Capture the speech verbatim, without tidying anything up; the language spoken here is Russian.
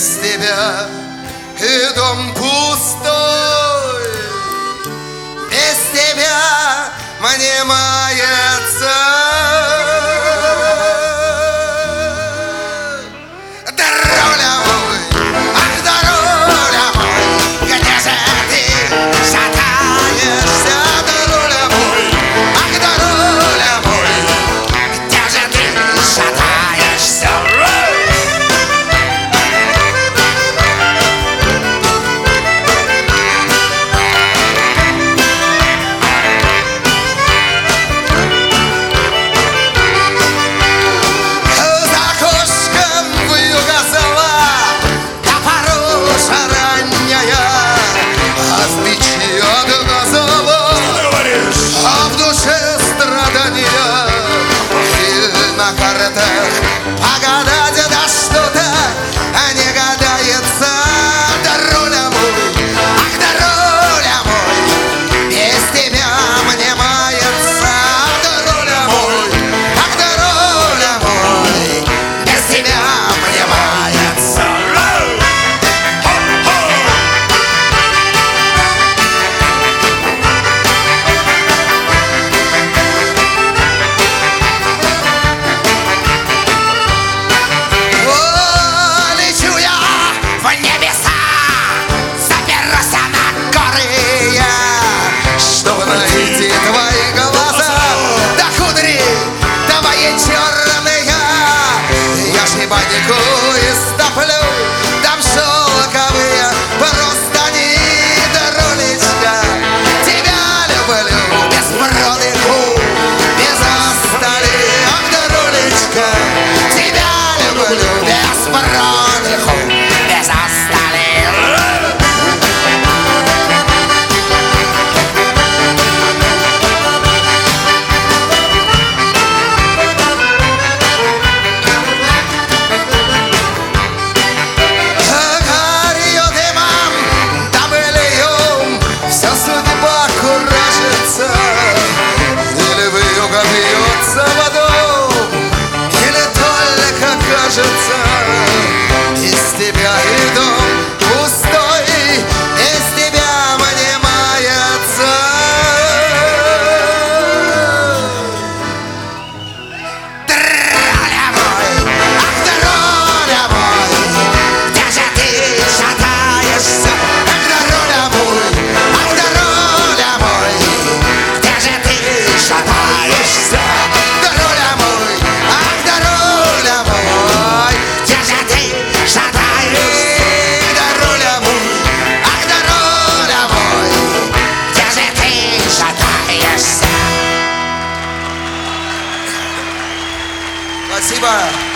без тебя, и дом пустой. Без тебя мне мается дорога мой, ах, дорога мой, где же ты шатаешься, дорога мой, ах, дорога мой, где же ты шатаешься? Погадать да что-то не гадается, дорога мой, ах, дорога мой, без тебя мне мается, дорога мой, ах, дорога мой, без тебя мне мается. Паникую, стоплю, там шелковые простыни, дорулечка. Тебя люблю без продыху, без остали, ах, дорулечка. Тебя люблю без продыху, без остали. Из тебя и дом пустой, без тебя мне мается дорога мой, ах, дорога мой, где же ты шатаешься, ах, дорога мой, ах, дорога мой, где же ты шатаешься, дорога мой, ах, дорога мой. Спасибо.